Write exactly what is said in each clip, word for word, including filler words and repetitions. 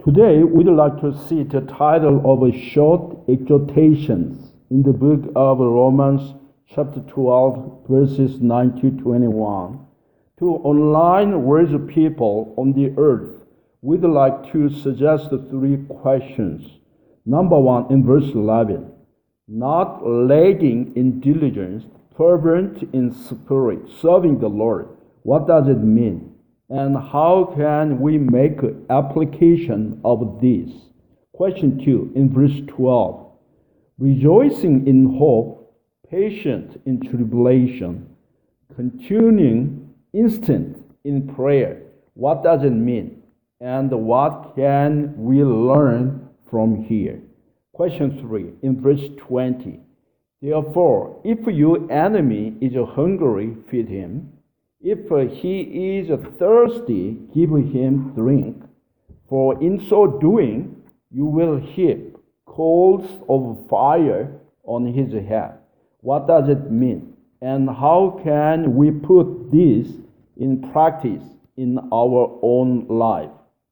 Today, we'd like to see the title of a short exhortations in the book of Romans, chapter twelve, verses nine to twenty-one. To online worship people on the earth, we'd like to suggest three questions. Number one, in verse eleven, not lagging in diligence, fervent in spirit, serving the Lord. What does it mean? And how can we make application of this? Question two, in verse twelve, rejoicing in hope, patient in tribulation, continuing instant in prayer. What does it mean? And what can we learn from here? Question three, in verse twenty, therefore, if your enemy is hungry, feed him. If he is thirsty, give him drink, for in so doing you will heap coals of fire on his head. What does it mean? And how can we put this in practice in our own life?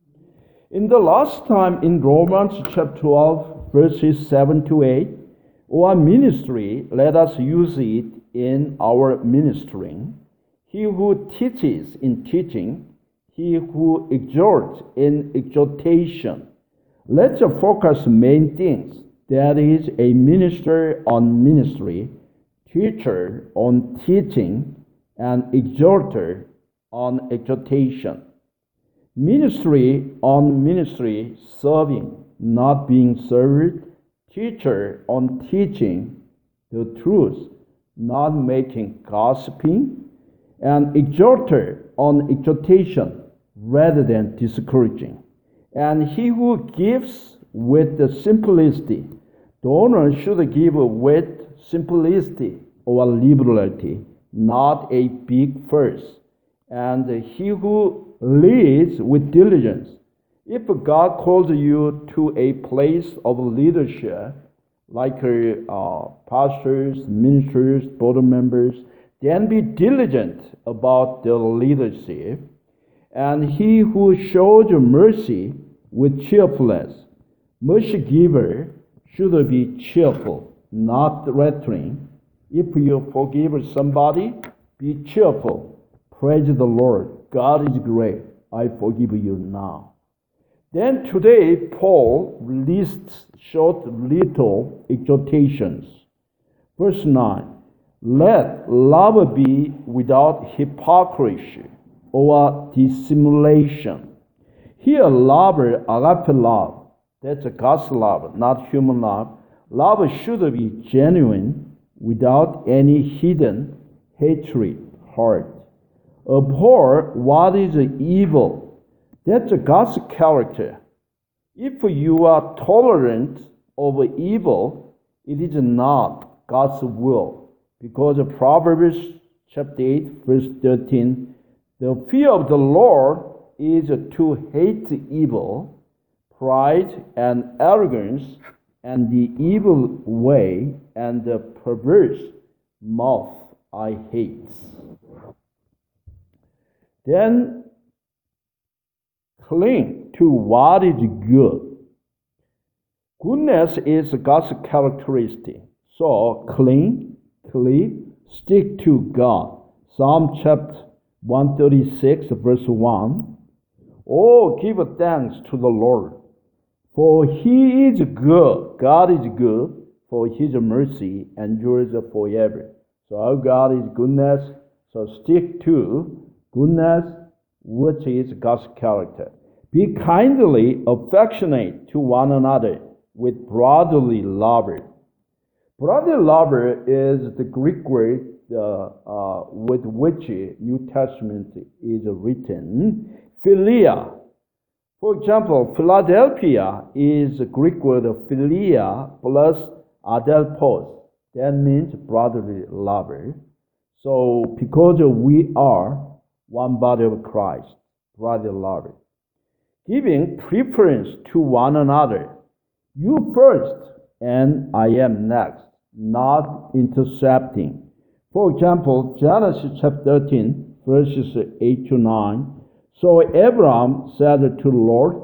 In the last time in Romans chapter twelve, verses seven to eight, our ministry, let us use it in our ministering. He who teaches in teaching, he who exhorts in exhortation. Let's focus main things. That is, a minister on ministry, teacher on teaching, and exhorter on exhortation. Ministry on ministry, serving, not being served. Teacher on teaching the truth, not making gossiping. And exhorter on exhortation rather than discouraging. And he who gives with the simplicity, the owner should give with simplicity or liberality, not a big fuss. And he who leads with diligence. If God calls you to a place of leadership, like uh, pastors, ministers, board members, then be diligent about the leadership. And he who shows mercy with cheerfulness, mercy giver should be cheerful, not threatening. If you forgive somebody, be cheerful. Praise the Lord. God is great. I forgive you now. Then today, Paul lists short little exhortations. Verse nine. Let love be without hypocrisy or dissimulation. Here, love, agape love, that's a God's love, not human love. Love should be genuine, without any hidden hatred, heart. Abhor what is evil. That's God's character. If you are tolerant of evil, it is not God's will. Because of Proverbs chapter eight, verse thirteen, the fear of the Lord is to hate evil, pride and arrogance, and the evil way, and the perverse mouth I hate. Then cling to what is good. Goodness is God's characteristic. So cling, cleave, stick to God. Psalm chapter one thirty-six, verse one. Oh, give thanks to the Lord, for he is good. God is good, for his mercy endures forever. So our God is goodness, so stick to goodness, which is God's character. Be kindly affectionate to one another with brotherly love. Brotherly love is the Greek word uh, uh, with which New Testament is written. Philia. For example, Philadelphia is a Greek word philia plus adelphos. That means brotherly love. So because we are one body of Christ, brotherly love. Giving preference to one another. You first and I am next. Not intercepting. For example, Genesis chapter thirteen, verses eight to nine. So Abraham said to the Lord,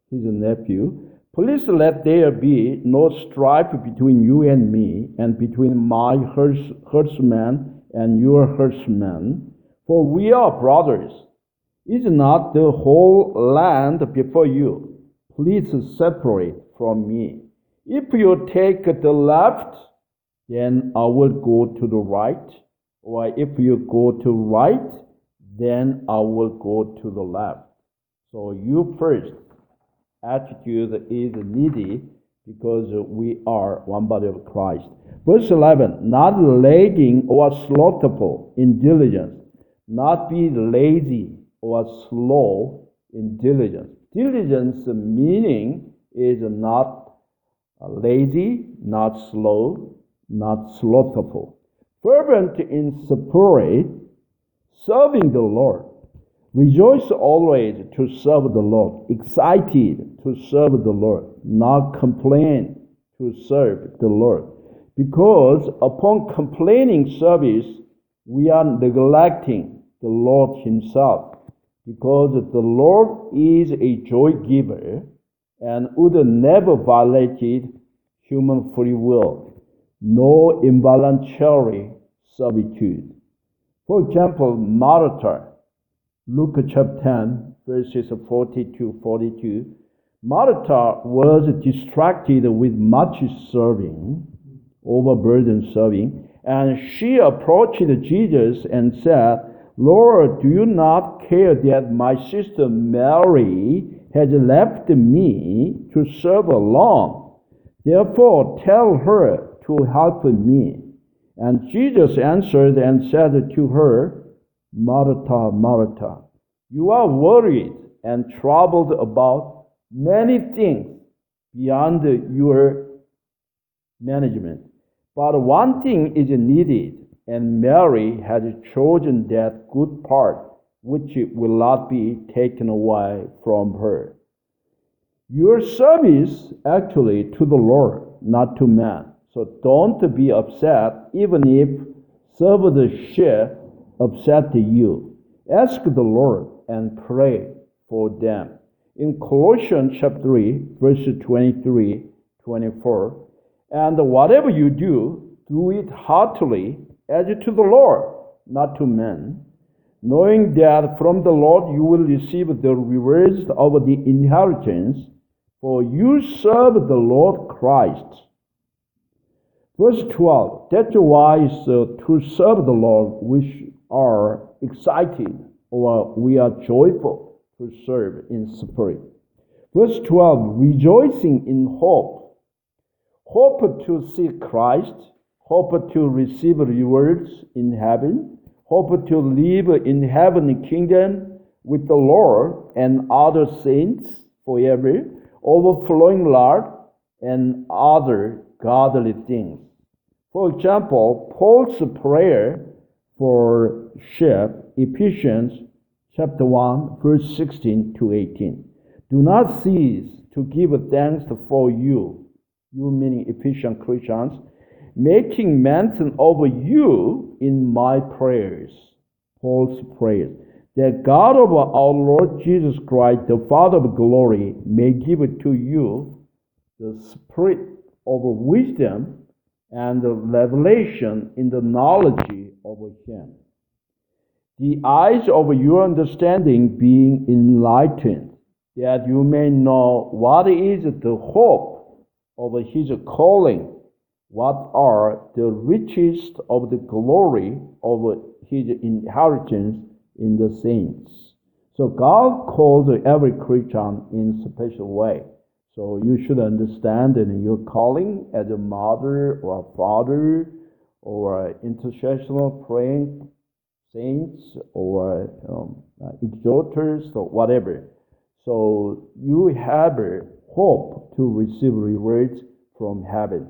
his nephew, please let there be no strife between you and me, and between my herds- herdsmen and your herdsmen, for we are brothers. Is not the whole land before you? Please separate from me. If you take the left, then I will go to the right, or if you go to right, then I will go to the left. So you first attitude is needy because we are one body of Christ. Verse eleven, not lagging or slothful in diligence, not be lazy or slow in diligence. Diligence meaning is not lazy, not slow, not slothful. Fervent in spirit, serving the Lord. Rejoice always to serve the Lord. Excited to serve the Lord. Not complain to serve the Lord. Because upon complaining service, we are neglecting the Lord himself. Because the Lord is a joy giver and would never violate human free will. No involuntary servitude. For example, Martha, Luke chapter ten, verses forty to forty-two. Martha was distracted with much serving, overburdened serving, and she approached Jesus and said, Lord, do you not care that my sister Mary has left me to serve alone? Therefore, tell her to help me. And Jesus answered and said to her, Martha, Martha, you are worried and troubled about many things beyond your management. But one thing is needed, and Mary has chosen that good part which will not be taken away from her. Your service actually to the Lord, not to man. So don't be upset even if servantship upset you. Ask the Lord and pray for them. In Colossians chapter three, verses twenty-three, twenty-four, and whatever you do, do it heartily as to the Lord, not to men, knowing that from the Lord you will receive the rewards of the inheritance, for you serve the Lord Christ. Verse twelve, that's why uh, to serve the Lord we are excited or we are joyful to serve in spirit. Verse twelve, rejoicing in hope. Hope to see Christ, hope to receive rewards in heaven, hope to live in heavenly kingdom with the Lord and other saints forever, overflowing love and other godly things. For example, Paul's prayer for sheep, Ephesians chapter one, verse sixteen to eighteen. Do not cease to give thanks for you, you meaning Ephesian Christians, making mention of you in my prayers, Paul's prayers, that God of our Lord Jesus Christ, the Father of glory, may give to you the spirit of wisdom and the revelation in the knowledge of him. The eyes of your understanding being enlightened, that you may know what is the hope of his calling, what are the riches of the glory of his inheritance in the saints. So God calls every Christian in a special way. So you should understand in your calling as a mother or a father or intercessional praying saints or um, exhorters or whatever. So you have a hope to receive rewards from heaven.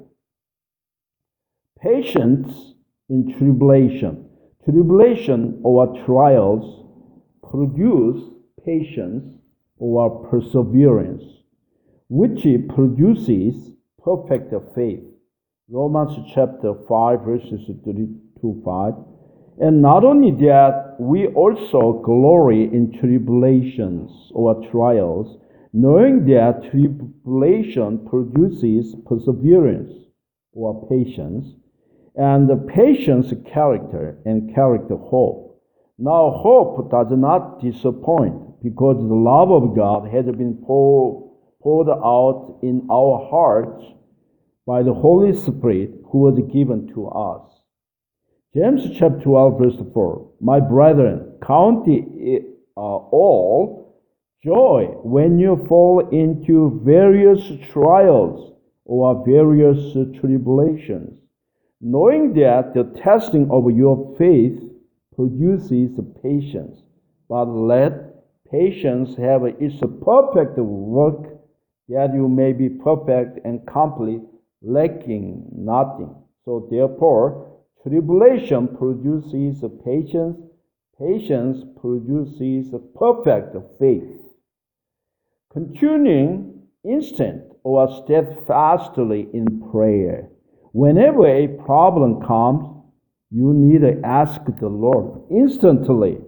Patience in tribulation. Tribulation or trials produce patience or perseverance, which produces perfect faith. Romans chapter five, verses three to five. And not only that, we also glory in tribulations or trials, knowing that tribulation produces perseverance or patience, and the patience character, and character hope. Now hope does not disappoint, because the love of God has been poured, poured out in our hearts by the Holy Spirit who was given to us. James chapter twelve verse four. My brethren, count it uh, all joy when you fall into various trials or various tribulations, knowing that the testing of your faith produces patience. But let patience have its perfect work, that you may be perfect and complete, lacking nothing. So therefore, tribulation produces patience, patience produces perfect faith. Continuing instant or steadfastly in prayer. Whenever a problem comes, you need to ask the Lord instantly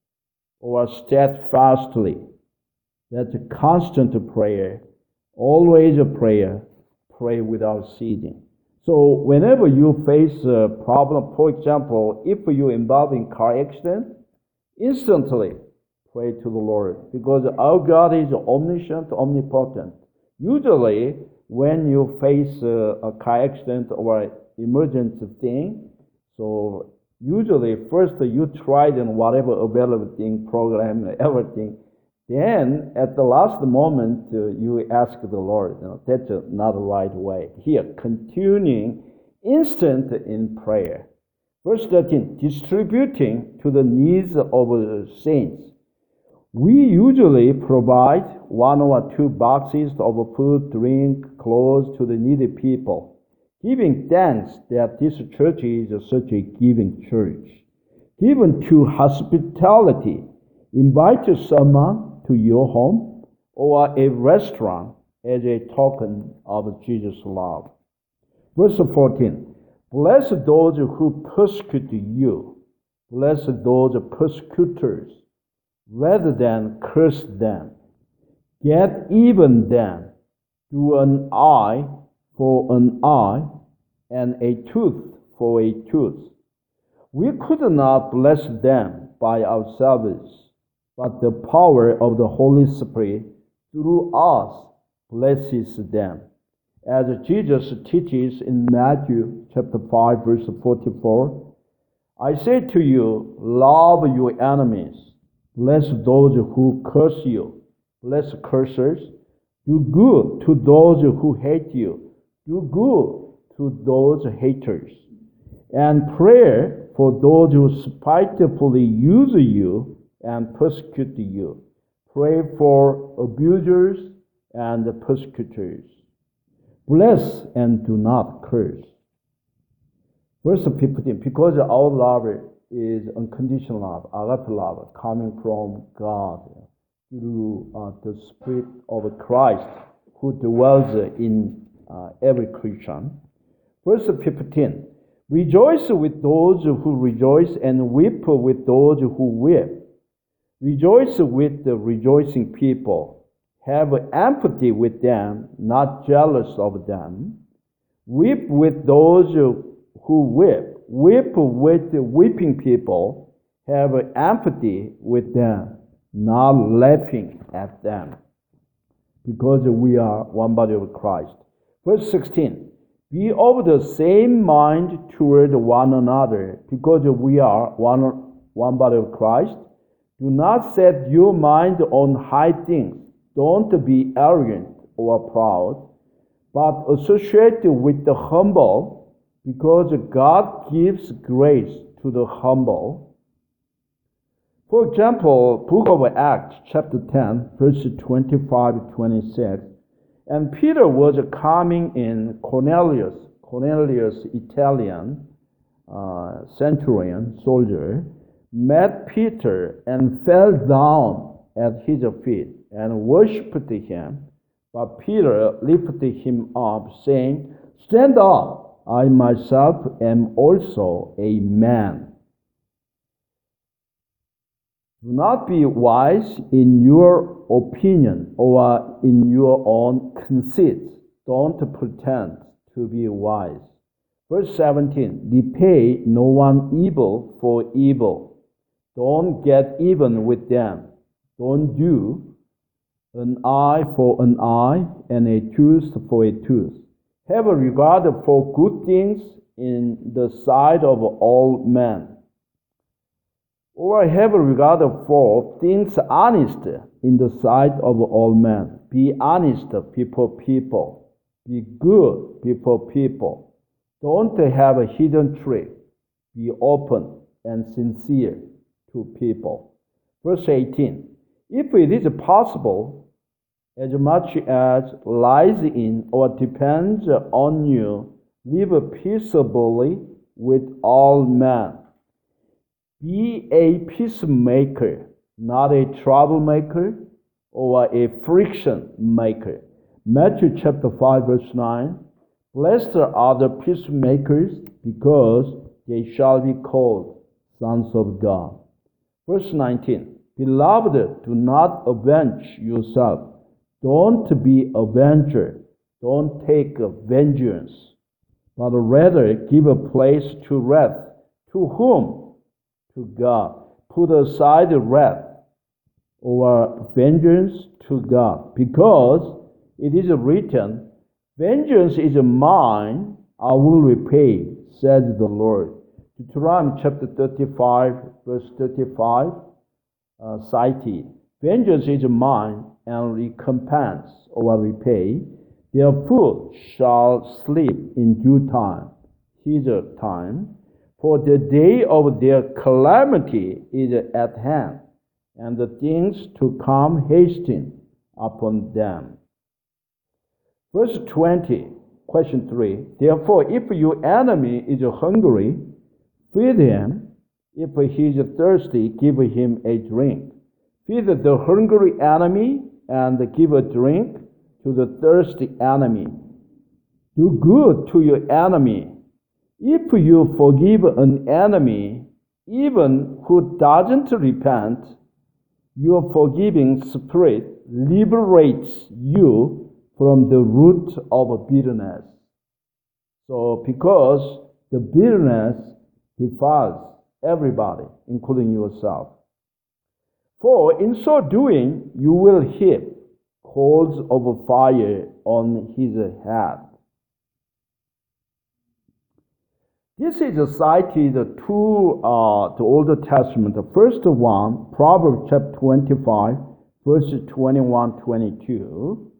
or steadfastly. That's a constant prayer, always a prayer, pray without ceasing. So whenever you face a problem, for example, if you involved in car accident, instantly pray to the Lord, because our God is omniscient, omnipotent. Usually, when you face a, a car accident or emergency thing, so usually first you tried in whatever available thing, program, everything. Then at the last moment uh, you ask the Lord. You know, that's uh, not the right way. Here, continuing instant in prayer. Verse thirteen, distributing to the needs of the saints. We usually provide one or two boxes of food, drink, clothes to the needy people, giving thanks that this church is such a giving church. Given to hospitality, invite someone to your home or a restaurant as a token of Jesus' love. Verse fourteen, bless those who persecute you. Bless those persecutors, rather than curse them. Get even them. Do an eye for an eye, and a tooth for a tooth. We could not bless them by ourselves, but the power of the Holy Spirit through us blesses them. As Jesus teaches in Matthew chapter five, verse forty-four, I say to you, love your enemies. Bless those who curse you. Bless cursers. Do good to those who hate you. Do good to those haters. And pray for those who spitefully use you and persecute you. Pray for abusers and persecutors. Bless and do not curse. Verse fifteen, because our love is unconditional love, agape love, coming from God through uh, the Spirit of Christ who dwells in uh, every Christian. Verse fifteen, rejoice with those who rejoice and weep with those who weep. Rejoice with the rejoicing people. Have empathy with them, not jealous of them. Weep with those who weep. Weep with the weeping people. Have empathy with them, not laughing at them, because we are one body of Christ. Verse sixteen, be of the same mind toward one another, because we are one, one body of Christ. Do not set your mind on high things. Don't be arrogant or proud, but associate with the humble, because God gives grace to the humble. For example, Book of Acts, chapter ten, verses twenty-five to twenty-six. And Peter was coming in, Cornelius, Cornelius, Italian uh, centurion, soldier, met Peter and fell down at his feet and worshipped him. But Peter lifted him up, saying, stand up, I myself am also a man. Do not be wise in your opinion or in your own conceit. Don't pretend to be wise. Verse seventeen, repay no one evil for evil. Don't get even with them. Don't do an eye for an eye and a tooth for a tooth. Have a regard for good things in the sight of all men. Or have a regard for things honest in the sight of all men. Be honest before people. Be good before people. Don't have a hidden trick. Be open and sincere to people. Verse eighteen. If it is possible, as much as lies in or depends on you, live peaceably with all men. Be a peacemaker, not a troublemaker or a friction maker. Matthew chapter five, verse nine. Blessed are the peacemakers, because they shall be called sons of God. Verse nineteen. Beloved, do not avenge yourself. Don't be avenger. Don't take vengeance, but rather give a place to wrath. To whom? To God. Put aside wrath or vengeance to God, because it is written, vengeance is mine, I will repay, says the Lord. Deuteronomy chapter thirty-five, verse thirty-five, uh, cited, vengeance is mine, and recompense or repay, their foot shall sleep in due time, his time, for the day of their calamity is at hand, and the things to come hasten upon them. Verse twenty, question three. Therefore, if your enemy is hungry, feed him. If he is thirsty, give him a drink. Feed the hungry enemy and give a drink to the thirsty enemy. Do good to your enemy. If you forgive an enemy, even who doesn't repent, your forgiving spirit liberates you from the root of bitterness. So, because the bitterness defiles everybody, including yourself. For in so doing, you will heap coals of fire on his head. This is cited to uh, the Old Testament. The first one, Proverbs chapter twenty-five, verses twenty-one to twenty-two.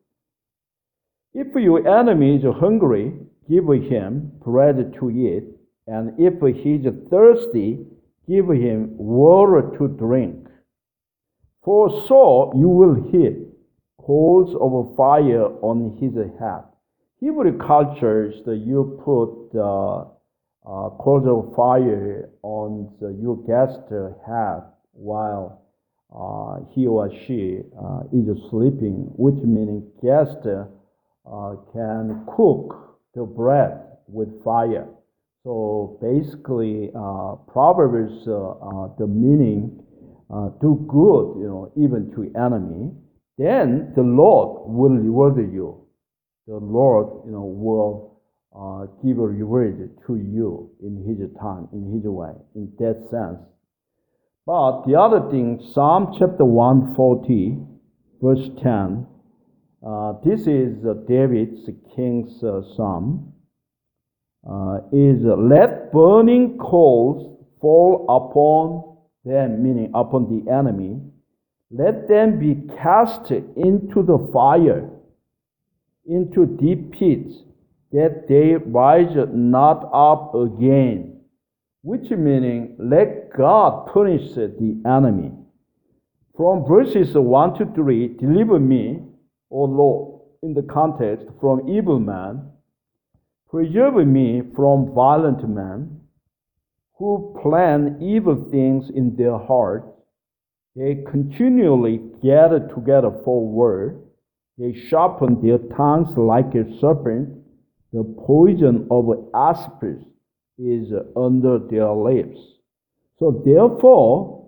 If your enemy is hungry, give him bread to eat, and if he is thirsty, give him water to drink. For so you will heap coals of fire on his head. Hebrew cultures, you put uh, uh, coals of fire on the, your guest's head while uh, he or she uh, is sleeping, which means guest uh, can cook the bread with fire. So basically, uh, Proverbs, uh, uh, the meaning, uh, do good, you know, even to enemy, then the Lord will reward you. The Lord, you know, will uh, give a reward to you in His time, in His way, in that sense. But the other thing, Psalm chapter one forty, verse ten, uh, this is uh, David's king's uh, psalm. Uh, is uh, let burning coals fall upon them, meaning upon the enemy. Let them be cast into the fire, into deep pits, that they rise not up again. Which meaning, let God punish the enemy. From verses one to three, deliver me, O Lord, in the context, from evil men. Preserve me from violent men who plan evil things in their hearts. They continually gather together for war. They sharpen their tongues like a serpent. The poison of asps is under their lips. So therefore,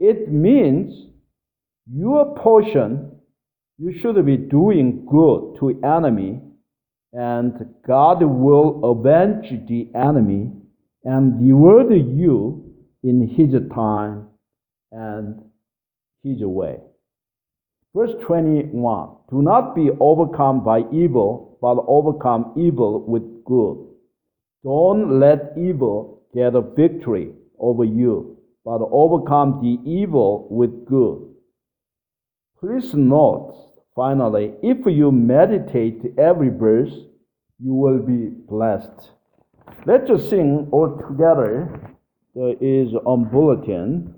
It means your portion, you should be doing good to enemy, and God will avenge the enemy and reward you in his time and his way. Verse twenty-one, do not be overcome by evil, but overcome evil with good. Don't let evil get a victory over you, but overcome the evil with good. Please note, finally, if you meditate every verse, you will be blessed. Let's just sing all together. There is a bulletin.